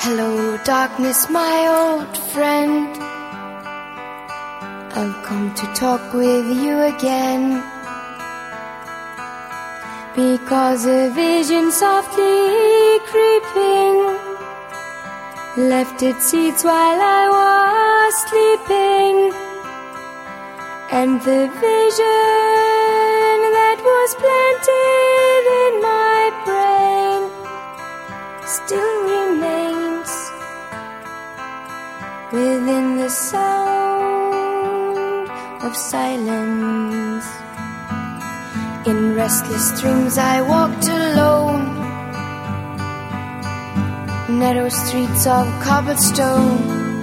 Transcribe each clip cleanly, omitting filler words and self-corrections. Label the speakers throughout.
Speaker 1: Hello, darkness, my old friend. I've come to talk with you again, because a vision softly creeping left its seeds while I was sleeping, and the vision that was planted in my brain still remains within the sound of silence. In restless dreams I walked alone, narrow streets of cobblestone,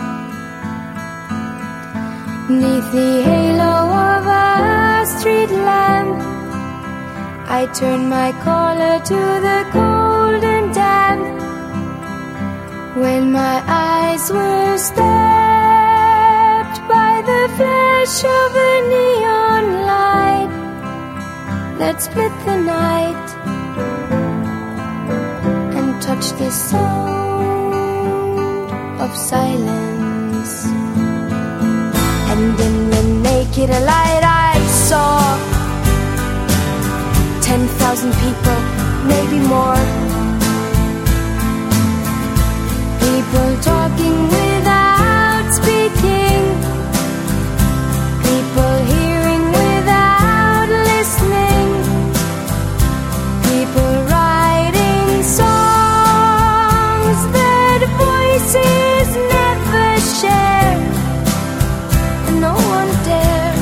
Speaker 1: neath the halo of a street lamp. I turned my collar to the cold and damp, when my eyes were stabbed by the flash of a neon light that split the night and touched the sound of silence. And in the naked light I saw 10,000 people, maybe more, people talking without speaking, people hearing without listening, people writing songs that voices never share, and no one dare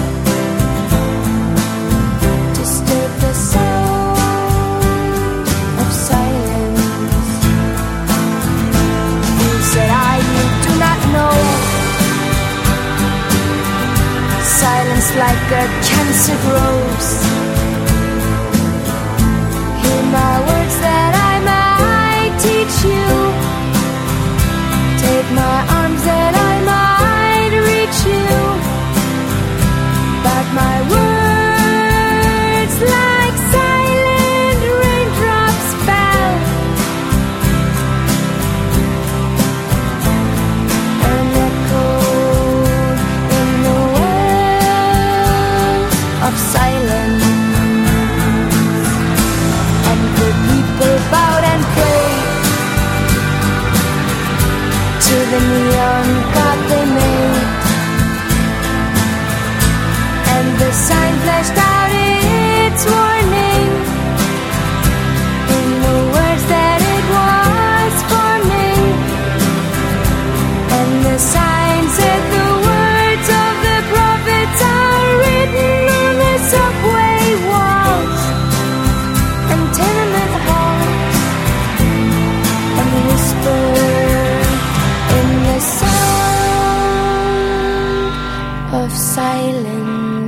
Speaker 1: disturb the sound of silence. You said you do not know, silence like a cancer grows. Hear my words that I might teach you, take my arms that I might reach you, but my words like silent raindrops fell and echoed in the wells of silence. And the people bowed and prayed to the neon god they made, and the sign flashed out its warning in the words that it was forming. And the sign said the words of the prophets are written on the subway walls and tenement halls, and whispered in the sound of silence.